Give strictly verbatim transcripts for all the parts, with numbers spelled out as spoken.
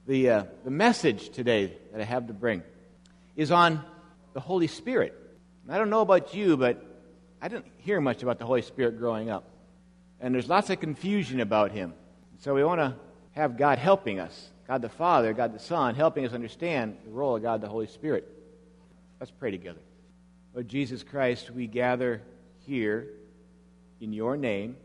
The, uh, the message today that I have to bring is on the Holy Spirit. I don't know about you, but I didn't hear much about the Holy Spirit growing up. And there's lots of confusion about Him. So we want to have God helping us, God the Father, God the Son, helping us understand the role of God the Holy Spirit. Let's pray together. Lord Jesus Christ, we gather here in your name.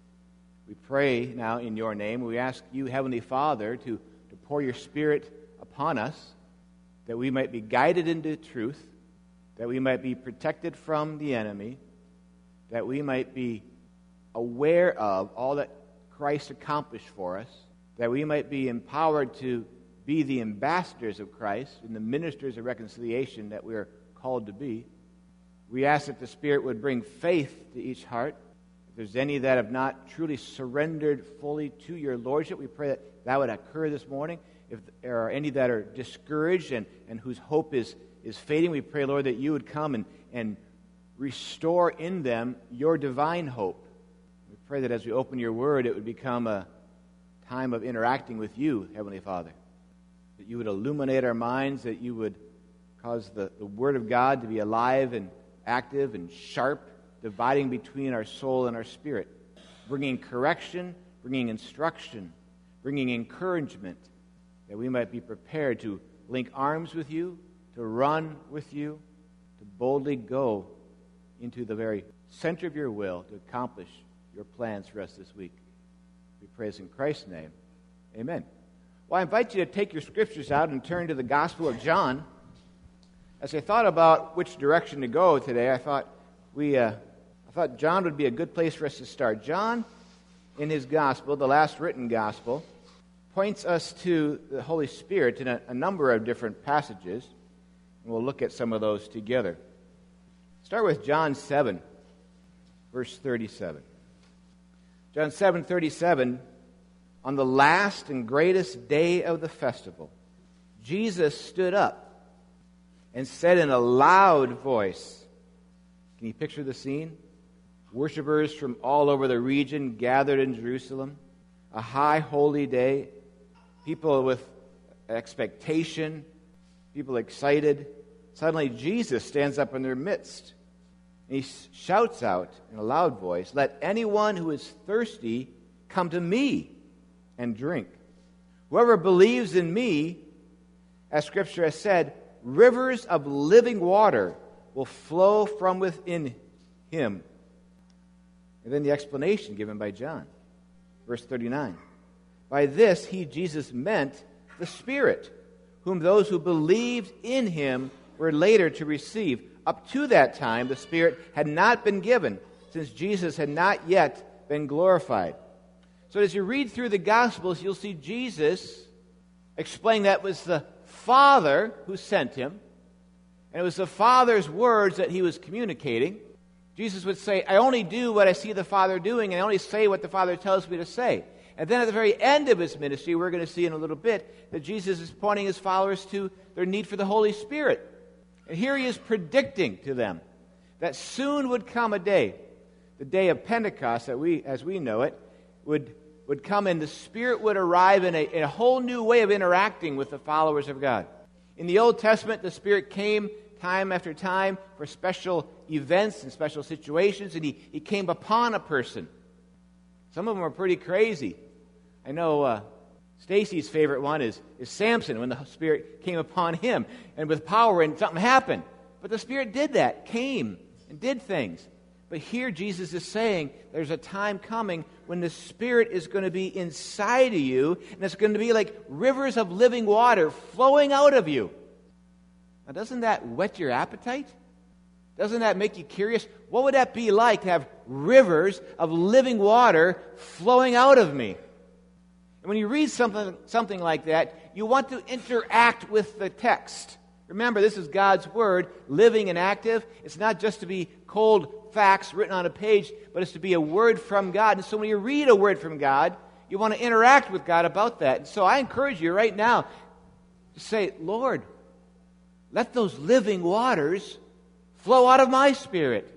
We pray now in your name. We ask you, Heavenly Father, to to pour your Spirit upon us, that we might be guided into truth, that we might be protected from the enemy, that we might be aware of all that Christ accomplished for us, that we might be empowered to be the ambassadors of Christ and the ministers of reconciliation that we are called to be. We ask that the Spirit would bring faith to each heart. If there's any that have not truly surrendered fully to your Lordship, we pray that that would occur this morning. If there are any that are discouraged and, and whose hope is, is fading, we pray, Lord, that you would come and, and restore in them your divine hope. We pray that as we open your word, it would become a time of interacting with you, Heavenly Father. That you would illuminate our minds, that you would cause the, the word of God to be alive and active and sharp, dividing between our soul and our spirit, bringing correction, bringing instruction, bringing encouragement, that we might be prepared to link arms with you, to run with you, to boldly go into the very center of your will to accomplish your plans for us this week. We praise in Christ's name. Amen. Well, I invite you to take your scriptures out and turn to the Gospel of John. As I thought about which direction to go today, I thought we, uh, I thought John would be a good place for us to start. John, in his Gospel, the last written Gospel, points us to the Holy Spirit in a, a number of different passages, and we'll look at some of those together. Start with John seven, verse thirty-seven. John seven thirty-seven, on the last and greatest day of the festival, Jesus stood up and said in a loud voice, can you picture the scene? Worshippers from all over the region gathered in Jerusalem, a high holy day, people with expectation, people excited. Suddenly Jesus stands up in their midst, and he shouts out in a loud voice, "Let anyone who is thirsty come to me and drink. Whoever believes in me, as Scripture has said, rivers of living water will flow from within him." And then the explanation given by John. Verse thirty-nine. By this he, Jesus, meant the Spirit, whom those who believed in him were later to receive. Up to that time, the Spirit had not been given, since Jesus had not yet been glorified. So as you read through the Gospels, you'll see Jesus explain that it was the Father who sent him, and it was the Father's words that he was communicating. Jesus would say, I only do what I see the Father doing, and I only say what the Father tells me to say. And then at the very end of his ministry, we're going to see in a little bit, that Jesus is pointing his followers to their need for the Holy Spirit. And here he is predicting to them that soon would come a day, the day of Pentecost, that we, as we know it, would, would come, and the Spirit would arrive in a, in a whole new way of interacting with the followers of God. In the Old Testament, the Spirit came time after time for special events and special situations, and he, he came upon a person. Some of them are pretty crazy. I know uh, Stacy's favorite one is, is Samson, when the Spirit came upon him, and with power, and something happened. But the Spirit did that, came and did things. But here Jesus is saying there's a time coming when the Spirit is going to be inside of you, and it's going to be like rivers of living water flowing out of you. Now, doesn't that whet your appetite? Doesn't that make you curious? What would that be like to have rivers of living water flowing out of me? And when you read something, something like that, you want to interact with the text. Remember, this is God's Word, living and active. It's not just to be cold facts written on a page, but it's to be a word from God. And so when you read a word from God, you want to interact with God about that. And so I encourage you right now to say, Lord, let those living waters flow out of my spirit.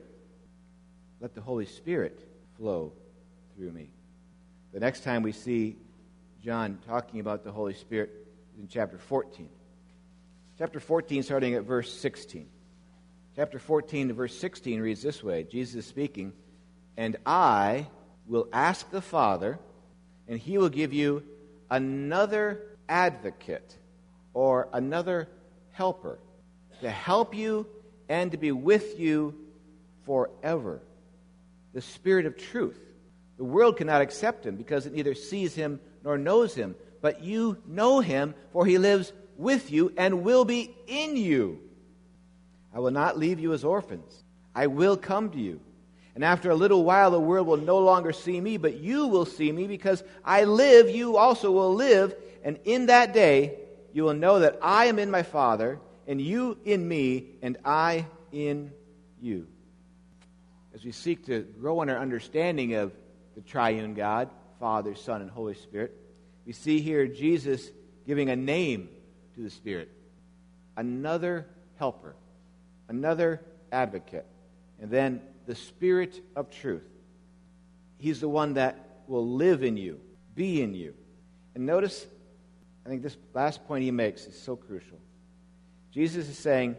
Let the Holy Spirit flow through me. The next time we see John talking about the Holy Spirit, in chapter fourteen. Chapter fourteen, starting at verse sixteen. Chapter fourteen, verse sixteen reads this way. Jesus is speaking, "And I will ask the Father, and he will give you another advocate," or another helper, "to help you and to be with you forever. The Spirit of truth. The world cannot accept him because it neither sees him nor knows him. But you know him, for he lives with you and will be in you. I will not leave you as orphans. I will come to you. And after a little while the world will no longer see me, but you will see me, because I live, you also will live. And in that day you will know that I am in my Father, and you in me, and I in you." As we seek to grow in our understanding of the triune God, Father, Son, and Holy Spirit, we see here Jesus giving a name to the Spirit. Another helper, another advocate, and then the Spirit of truth. He's the one that will live in you, be in you. And notice, I think this last point he makes is so crucial. Jesus is saying,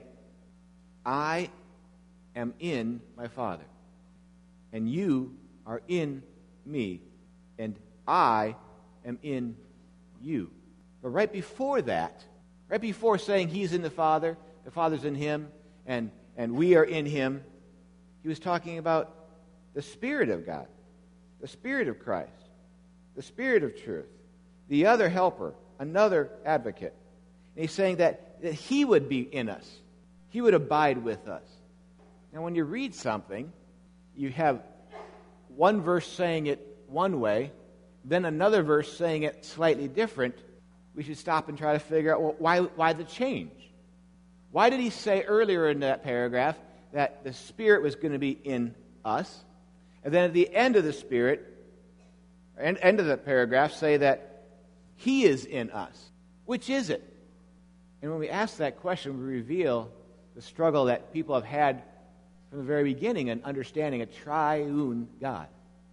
I am in my Father, and you are in me, and I am in you. But right before that, right before saying he's in the Father, the Father's in him, and, and we are in him, he was talking about the Spirit of God, the Spirit of Christ, the Spirit of truth, the other helper, another advocate. And he's saying that, that he would be in us. He would abide with us. Now, when you read something, you have one verse saying it one way, then another verse saying it slightly different. We should stop and try to figure out, well, why, why the change? Why did he say earlier in that paragraph that the Spirit was going to be in us, and then at the end of the Spirit, end, end of the paragraph, say that he is in us? Which is it? And when we ask that question, we reveal the struggle that people have had from the very beginning in understanding a triune God,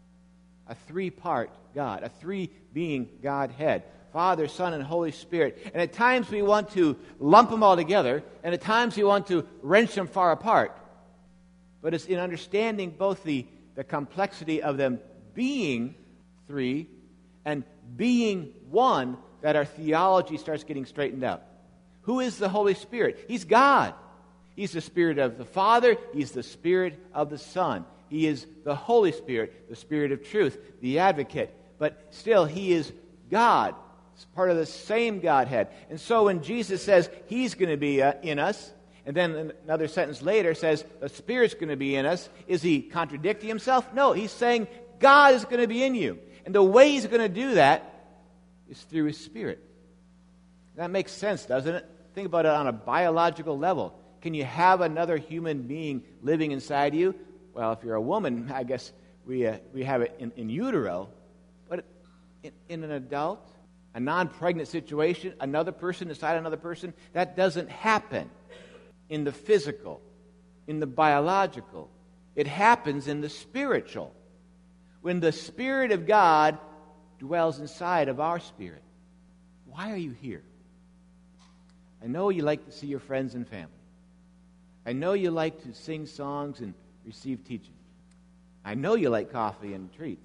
a three-part God, a three-being Godhead, Father, Son, and Holy Spirit. And at times we want to lump them all together, and at times we want to wrench them far apart. But it's in understanding both the, the complexity of them being three and being one that our theology starts getting straightened out. Who is the Holy Spirit? He's God. He's the Spirit of the Father. He's the Spirit of the Son. He is the Holy Spirit, the Spirit of truth, the advocate. But still, he is God. It's part of the same Godhead. And so when Jesus says he's going to be uh, in us, and then another sentence later says the Spirit's going to be in us, is he contradicting himself? No, he's saying God is going to be in you. And the way he's going to do that is through his Spirit. That makes sense, doesn't it? Think about it on a biological level. Can you have another human being living inside you? Well, if you're a woman, I guess we uh, we have it in, in utero. But in, in an adult, a non-pregnant situation, another person inside another person, that doesn't happen in the physical, in the biological. It happens in the spiritual. When the Spirit of God dwells inside of our spirit. Why are you here? I know you like to see your friends and family. I know you like to sing songs and receive teaching. I know you like coffee and treats.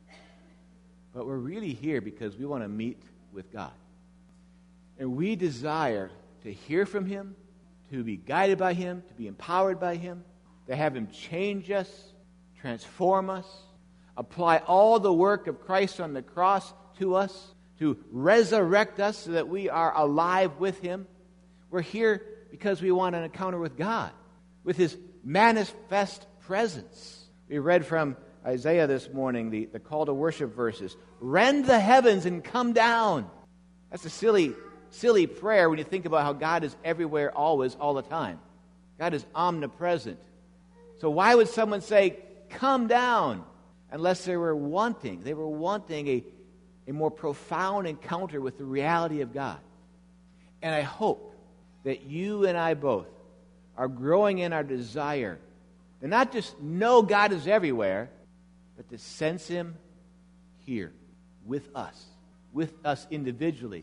But we're really here because we want to meet with God. And we desire to hear from him, to be guided by him, to be empowered by him, to have him change us, transform us, apply all the work of Christ on the cross to us, to resurrect us so that we are alive with him. We're here because we want an encounter with God, with his manifest presence. We read from Isaiah this morning, the, the call to worship verses. Rend the heavens and come down. That's a silly, silly prayer when you think about how God is everywhere, always, all the time. God is omnipresent. So why would someone say, come down, unless they were wanting, they were wanting a, a more profound encounter with the reality of God. And I hope that you and I both are growing in our desire to not just know God is everywhere, but to sense him here with us, with us individually,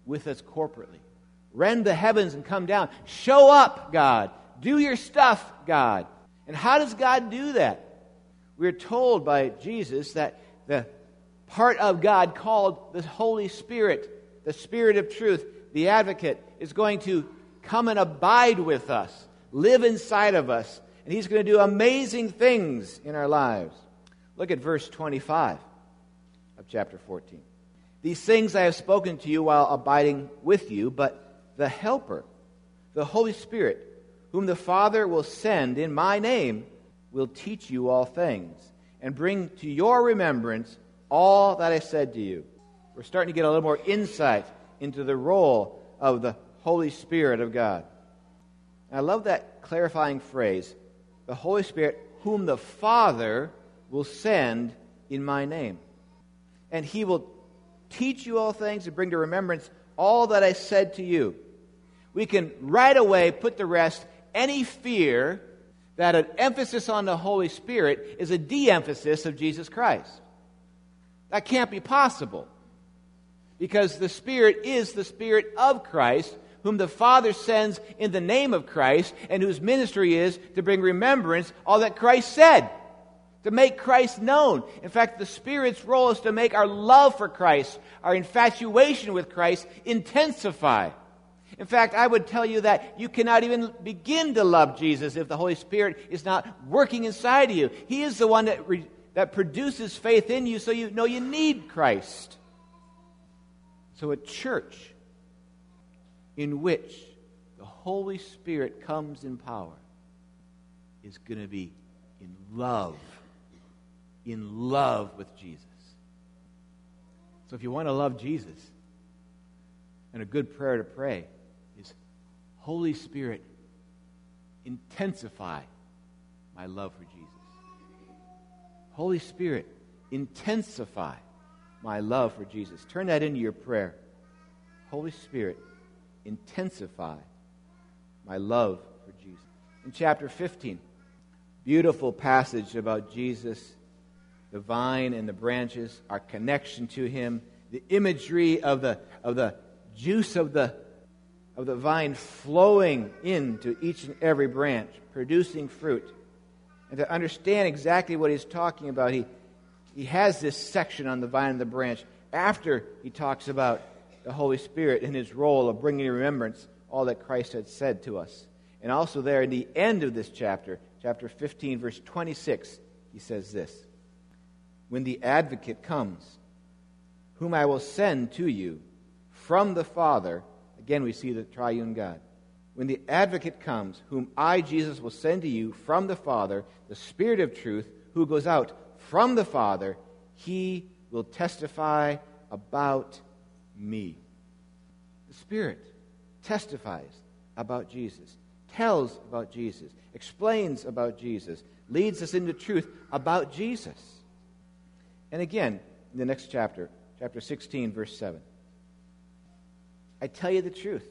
with us corporately. Rend the heavens and come down. Show up, God. Do your stuff, God. And how does God do that? We're told by Jesus that the part of God called the Holy Spirit, the Spirit of truth, the Advocate, is going to come and abide with us, live inside of us, and He's going to do amazing things in our lives. Look at verse twenty-five of chapter fourteen. These things I have spoken to you while abiding with you, but the Helper, the Holy Spirit, whom the Father will send in my name, will teach you all things and bring to your remembrance all that I said to you. We're starting to get a little more insight into the role of the Holy Spirit of God. And I love that clarifying phrase, the Holy Spirit, whom the Father will send in my name. And He will teach you all things and bring to remembrance all that I said to you. We can right away put to rest any fear that an emphasis on the Holy Spirit is a de-emphasis of Jesus Christ. That can't be possible, because the Spirit is the Spirit of Christ, whom the Father sends in the name of Christ, and whose ministry is to bring remembrance all that Christ said, to make Christ known. In fact, the Spirit's role is to make our love for Christ, our infatuation with Christ, intensify. In fact, I would tell you that you cannot even begin to love Jesus if the Holy Spirit is not working inside of you. He is the one that, re- that produces faith in you, so you know you need Christ. So a church in which the Holy Spirit comes in power is going to be in love, in love with Jesus. So if you want to love Jesus, and a good prayer to pray is, Holy Spirit, intensify my love for Jesus. Holy Spirit, intensify my love for Jesus. Turn that into your prayer. Holy Spirit, intensify my love for Jesus. In chapter fifteen, beautiful passage about Jesus, the vine and the branches, our connection to Him, the imagery of the of the juice of the of the vine flowing into each and every branch, producing fruit. And to understand exactly what he's talking about, he he has this section on the vine and the branch after he talks about the Holy Spirit and His role of bringing to remembrance all that Christ had said to us. And also there in the end of this chapter, chapter fifteen, verse twenty-six, he says this: when the Advocate comes, whom I will send to you from the Father, again we see the triune God. When the Advocate comes, whom I, Jesus, will send to you from the Father, the Spirit of truth, who goes out from the Father, He will testify about me. The Spirit testifies about Jesus, tells about Jesus, explains about Jesus, leads us into truth about Jesus. And again, in the next chapter, chapter sixteen, verse seven, I tell you the truth.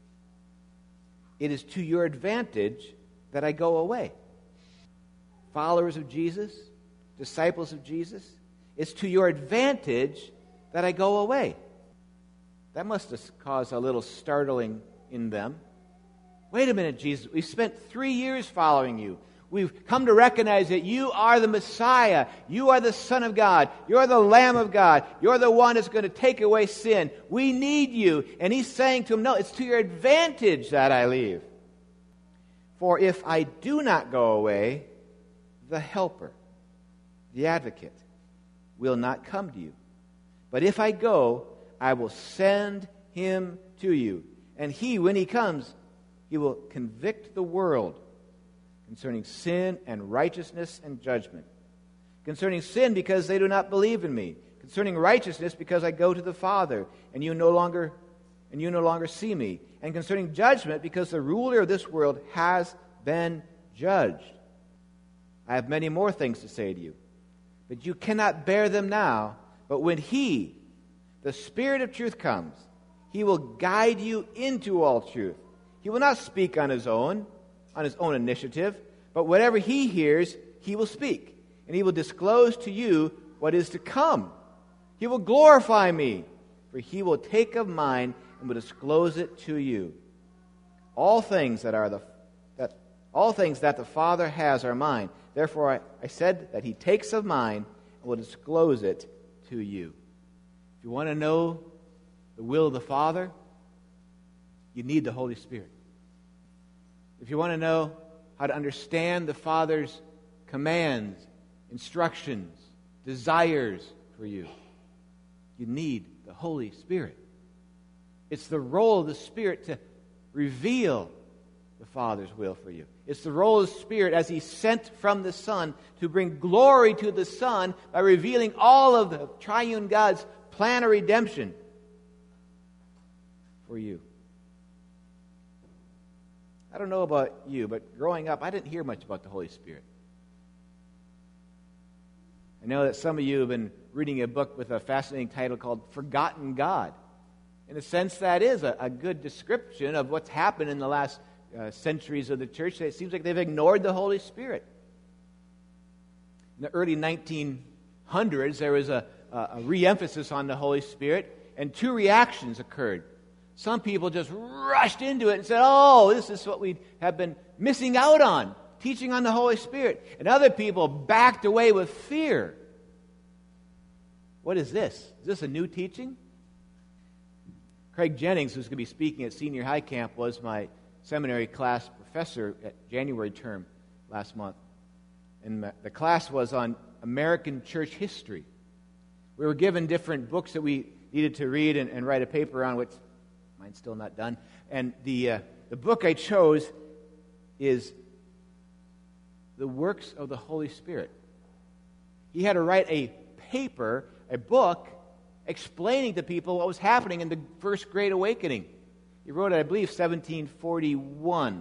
It is to your advantage that I go away. Followers of Jesus, disciples of Jesus, it's to your advantage that I go away. That must have caused a little startling in them. Wait a minute, Jesus, we've spent three years following you. We've come to recognize that you are the Messiah. You are the Son of God. You're the Lamb of God. You're the one that's going to take away sin. We need you. And He's saying to him, no, it's to your advantage that I leave. For if I do not go away, the Helper, the Advocate, will not come to you. But if I go, I will send Him to you. And He, when He comes, He will convict the world concerning sin and righteousness and judgment. Concerning sin, because they do not believe in me. Concerning righteousness, because I go to the Father, and you no longer and you no longer see me. And concerning judgment, because the ruler of this world has been judged. I have many more things to say to you, but you cannot bear them now. But when He, the Spirit of truth, comes, He will guide you into all truth. He will not speak on His own, on His own initiative, but whatever He hears, He will speak, and He will disclose to you what is to come. He will glorify me, for He will take of mine and will disclose it to you. All things that are the that all things that the Father has are mine. Therefore I, I said that he takes of mine and will disclose it to you. If you want to know the will of the Father, you need the Holy Spirit. If you want to know how to understand the Father's commands, instructions, desires for you, you need the Holy Spirit. It's the role of the Spirit to reveal the Father's will for you. It's the role of the Spirit as He sent from the Son to bring glory to the Son by revealing all of the triune God's plan of redemption for you. I don't know about you, but growing up, I didn't hear much about the Holy Spirit. I know that some of you have been reading a book with a fascinating title called Forgotten God. In a sense, that is a, a good description of what's happened in the last uh, centuries of the church. It seems like they've ignored the Holy Spirit. In the early nineteen hundreds, there was a, a, a re-emphasis on the Holy Spirit, and two reactions occurred. Some people just rushed into it and said, oh, this is what we have been missing out on, teaching on the Holy Spirit. And other people backed away with fear. What is this? Is this a new teaching? Craig Jennings, who's going to be speaking at senior high camp, was my seminary class professor at January term last month. And the class was on American church history. We were given different books that we needed to read and, and write a paper on, which mine's still not done. And the uh, the book I chose is The Works of the Holy Spirit. He had to write a paper, a book, explaining to people what was happening in the First Great Awakening. He wrote it, I believe, seventeen forty-one.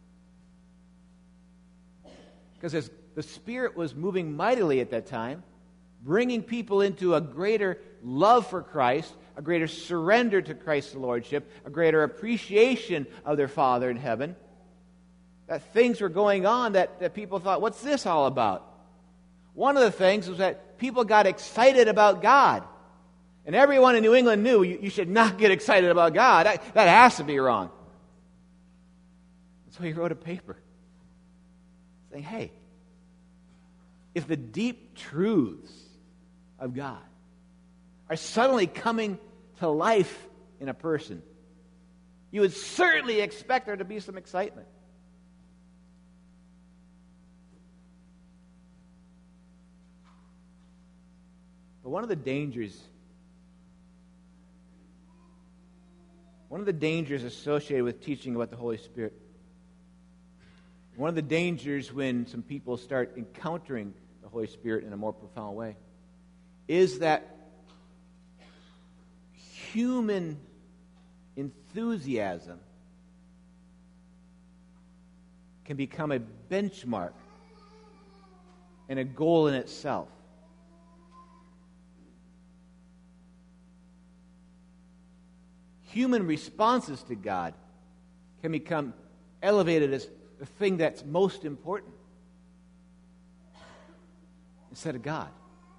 Because as the Spirit was moving mightily at that time, bringing people into a greater love for Christ, a greater surrender to Christ's lordship, a greater appreciation of their Father in heaven, that things were going on that, that people thought, what's this all about? One of the things was that people got excited about God. And everyone in New England knew you, you should not get excited about God. That, that has to be wrong. So he wrote a paper saying, hey, if the deep truths of God are suddenly coming to life in a person, you would certainly expect there to be some excitement. But one of the dangers, one of the dangers associated with teaching about the Holy Spirit, one of the dangers when some people start encountering the Holy Spirit in a more profound way, is that human enthusiasm can become a benchmark and a goal in itself. Human responses to God can become elevated as the thing that's most important instead of God.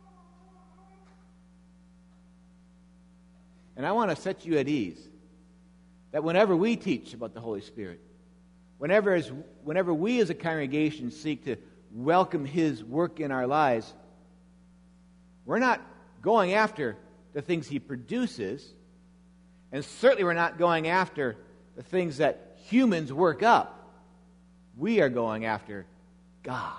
And I want to set you at ease that whenever we teach about the Holy Spirit, whenever, as, whenever we as a congregation seek to welcome His work in our lives, we're not going after the things He produces, and certainly we're not going after the things that humans work up. We are going after God.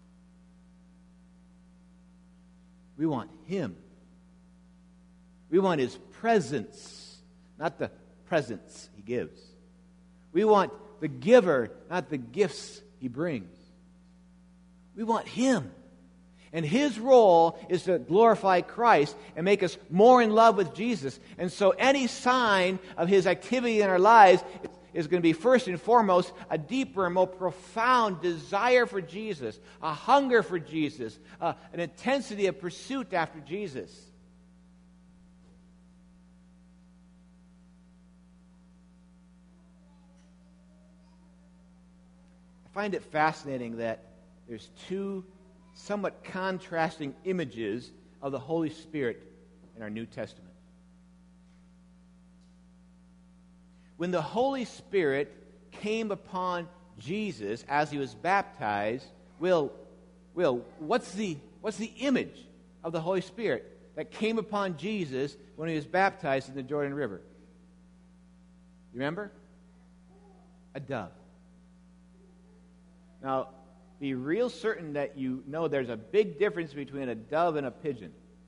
We want Him. We want His presence, not the presents He gives. We want the giver, not the gifts He brings. We want Him. And His role is to glorify Christ and make us more in love with Jesus. And so any sign of His activity in our lives is going to be first and foremost a deeper and more profound desire for Jesus, a hunger for Jesus, uh, an intensity of pursuit after Jesus. I find it fascinating that there's two somewhat contrasting images of the Holy Spirit in our New Testament. When the Holy Spirit came upon Jesus as he was baptized, Will, Will, what's the, what's the image of the Holy Spirit that came upon Jesus when he was baptized in the Jordan River? You remember? A dove. Now, be real certain that you know there's a big difference between a dove and a pigeon.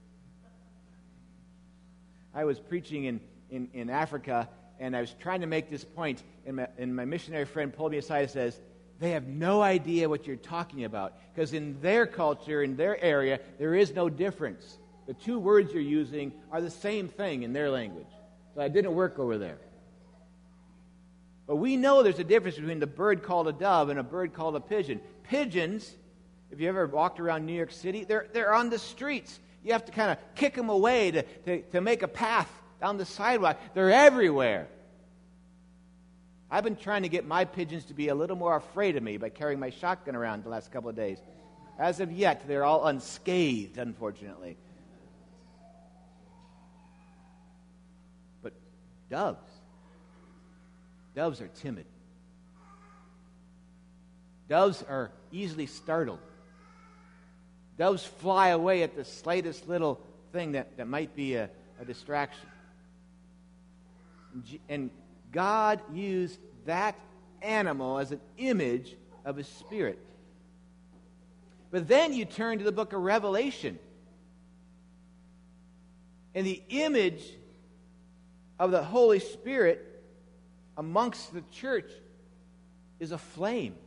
I was preaching in, in, in Africa, and I was trying to make this point, and my, and my missionary friend pulled me aside and says, they have no idea what you're talking about, because in their culture, in their area, there is no difference. The two words you're using are the same thing in their language. So it didn't work over there. But we know there's a difference between the bird called a dove and a bird called a pigeon. Pigeons, if you ever walked around New York City, they're, they're on the streets. You have to kind of kick them away to, to, to make a path down the sidewalk. They're everywhere. I've been trying to get my pigeons to be a little more afraid of me by carrying my shotgun around the last couple of days. As of yet, they're all unscathed, unfortunately. But doves, doves are timid. Doves are easily startled. Doves fly away at the slightest little thing that, that might be a, a distraction. And God used that animal as an image of his Spirit. But then you turn to the book of Revelation, and the image of the Holy Spirit amongst the church is a flame.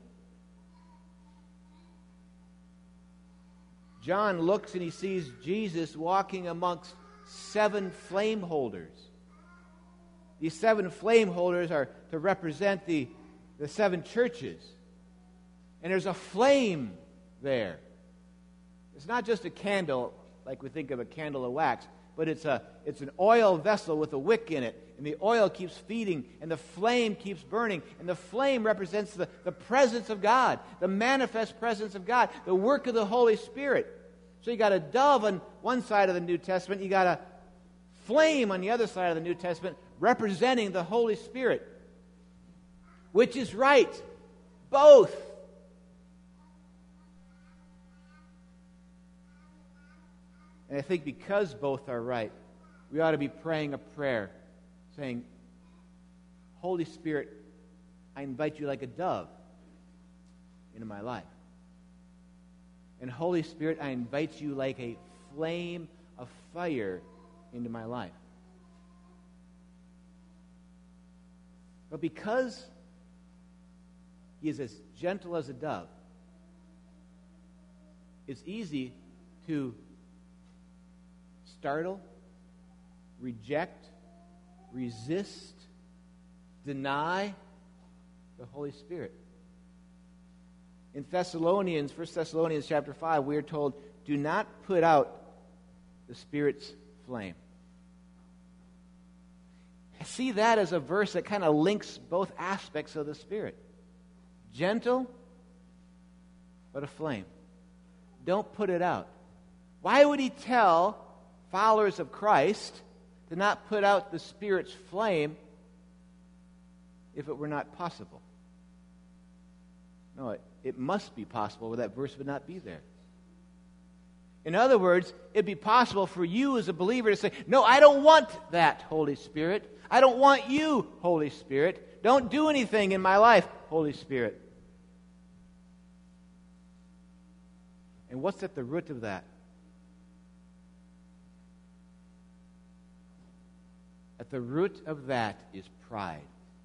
John looks and he sees Jesus walking amongst seven flame holders. These seven flame holders are to represent the, the seven churches. And there's a flame there. It's not just a candle like we think of a candle of wax, but it's a it's an oil vessel with a wick in it. And the oil keeps feeding, and the flame keeps burning. And the flame represents the, the presence of God, the manifest presence of God, the work of the Holy Spirit. So you got a dove on one side of the New Testament, you got a flame on the other side of the New Testament, representing the Holy Spirit. Which is right? Both. And I think because both are right, we ought to be praying a prayer saying, Holy Spirit, I invite you like a dove into my life. And Holy Spirit, I invite you like a flame of fire into my life. But because he is as gentle as a dove, it's easy to startle, reject, resist, deny the Holy Spirit. In Thessalonians, First Thessalonians chapter five, we are told, do not put out the Spirit's flame. I see that as a verse that kind of links both aspects of the Spirit. Gentle, but a flame. Don't put it out. Why would he tell followers of Christ to not put out the Spirit's flame if it were not possible? No, it, it must be possible, or that verse would not be there. In other words, it'd be possible for you as a believer to say, no, I don't want that, Holy Spirit. I don't want you, Holy Spirit. Don't do anything in my life, Holy Spirit. And what's at the root of that? At the root of that is pride.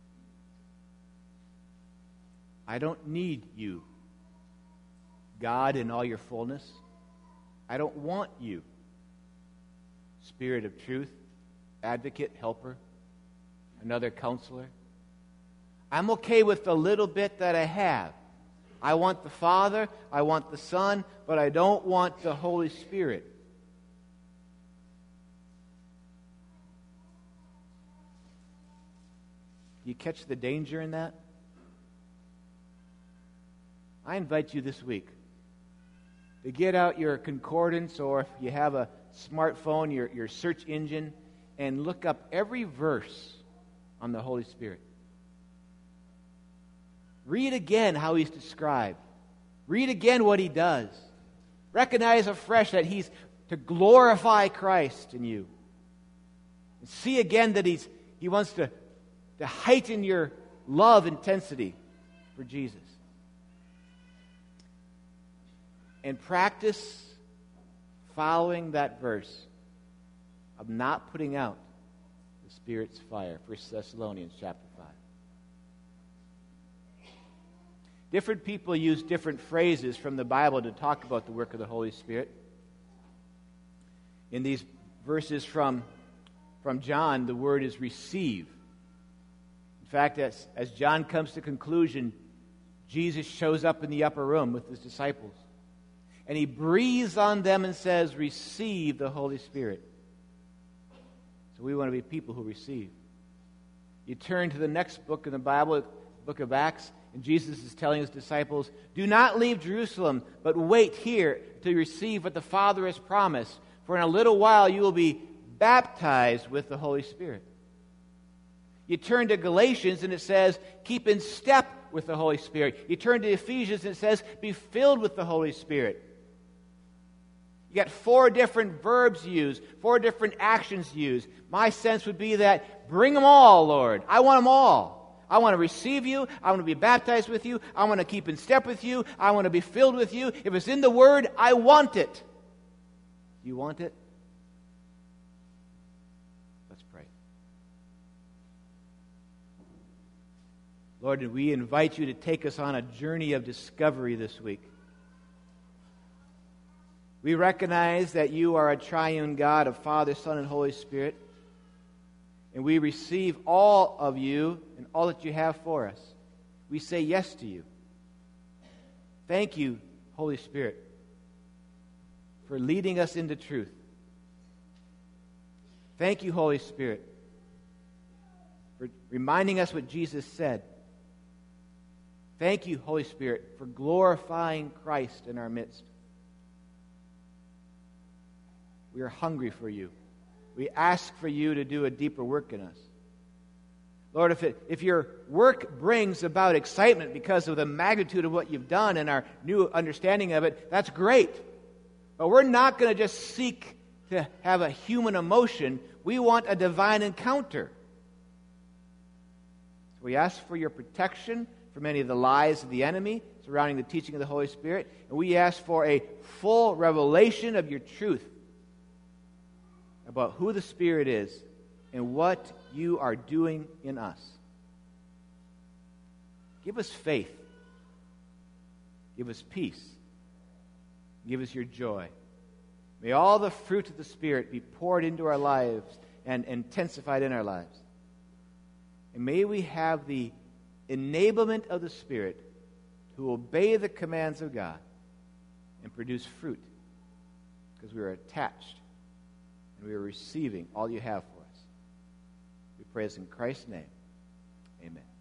I don't need you, God, in all your fullness. I don't want you, Spirit of truth, advocate, helper, another counselor. I'm okay with the little bit that I have. I want the Father, I want the Son, but I don't want the Holy Spirit. Do you catch the danger in that? I invite you this week to get out your concordance, or if you have a smartphone, your, your search engine, and look up every verse on the Holy Spirit. Read again how he's described. Read again what he does. Recognize afresh that he's to glorify Christ in you. And see again that he's he wants to, to heighten your love intensity for Jesus. And practice following that verse of not putting out the Spirit's fire. First Thessalonians chapter five. Different people use different phrases from the Bible to talk about the work of the Holy Spirit. In these verses from, from John, the word is receive. In fact, as, as John comes to conclusion, Jesus shows up in the upper room with his disciples. And he breathes on them and says, receive the Holy Spirit. So we want to be people who receive. You turn to the next book in the Bible, the book of Acts, and Jesus is telling his disciples, do not leave Jerusalem, but wait here to receive what the Father has promised. For in a little while you will be baptized with the Holy Spirit. You turn to Galatians and it says, keep in step with the Holy Spirit. You turn to Ephesians and it says, be filled with the Holy Spirit. You got four different verbs used, four different actions used. My sense would be that bring them all, Lord. I want them all. I want to receive you. I want to be baptized with you. I want to keep in step with you. I want to be filled with you. If it's in the Word, I want it. Do you want it? Let's pray. Lord, we invite you to take us on a journey of discovery this week. We recognize that you are a triune God of Father, Son, and Holy Spirit. And we receive all of you and all that you have for us. We say yes to you. Thank you, Holy Spirit, for leading us into truth. Thank you, Holy Spirit, for reminding us what Jesus said. Thank you, Holy Spirit, for glorifying Christ in our midst. We are hungry for you. We ask for you to do a deeper work in us. Lord, if, it, if your work brings about excitement because of the magnitude of what you've done and our new understanding of it, that's great. But we're not going to just seek to have a human emotion. We want a divine encounter. So we ask for your protection from any of the lies of the enemy surrounding the teaching of the Holy Spirit. And we ask for a full revelation of your truth about who the Spirit is and what you are doing in us. Give us faith. Give us peace. Give us your joy. May all the fruit of the Spirit be poured into our lives and intensified in our lives. And may we have the enablement of the Spirit to obey the commands of God and produce fruit, because we are attached and we are receiving all you have for us. We pray this in Christ's name. Amen.